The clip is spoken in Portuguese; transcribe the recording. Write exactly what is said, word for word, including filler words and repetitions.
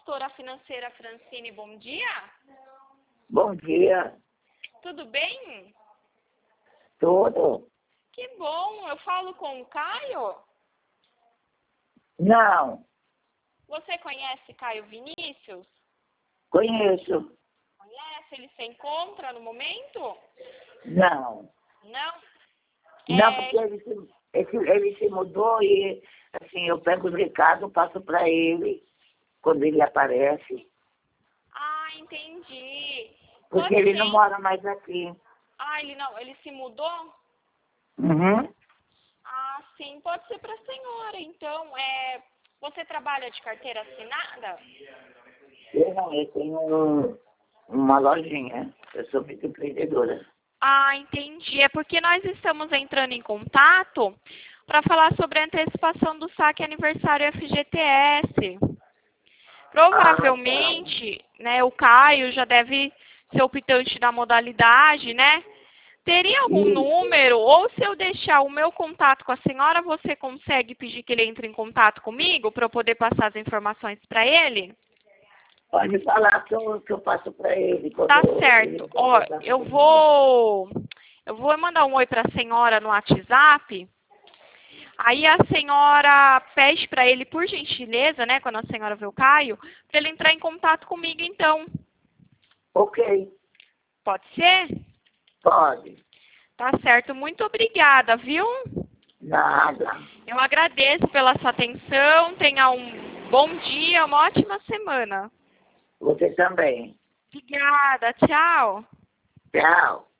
gestora financeira Francine, bom dia. Bom dia. Tudo bem? Tudo? Que bom, eu falo com o Caio. Não, Você conhece Caio Vinícius? conheço. Conhece? Ele se encontra no momento? Não. Não? Não, É, porque ele se, ele, ele se mudou e, assim, eu pego os recados, passo para ele quando ele aparece. Ah, entendi. Porque Pode ele ser. não mora mais aqui. Ah, ele não, ele se mudou? Uhum. Ah, sim, pode ser para a senhora. Então, é, você trabalha de carteira assinada? Eu não, eu tenho um- uma lojinha. Eu sou microempreendedora. Ah, entendi. É porque nós estamos entrando em contato para falar sobre a antecipação do saque aniversário F G T S. Ah, Provavelmente, né, o Caio já deve ser optante da modalidade, né? Teria algum e número? Ou se eu deixar o meu contato com a senhora, você consegue pedir que ele entre em contato comigo para eu poder passar as informações para ele? pode falar que eu, que eu passo para ele. Quando Tá ele certo. quer Ó, conversar eu comigo. vou eu vou mandar um oi para a senhora no WhatsApp. Aí a senhora pede para ele, por gentileza, né, quando a senhora vê o Caio, para ele entrar em contato comigo, então. Ok, Pode ser? pode. Tá certo. Muito obrigada, viu? Nada. Eu agradeço pela sua atenção. Tenha um bom dia, uma ótima semana. Você também. Obrigada. Tchau. Tchau.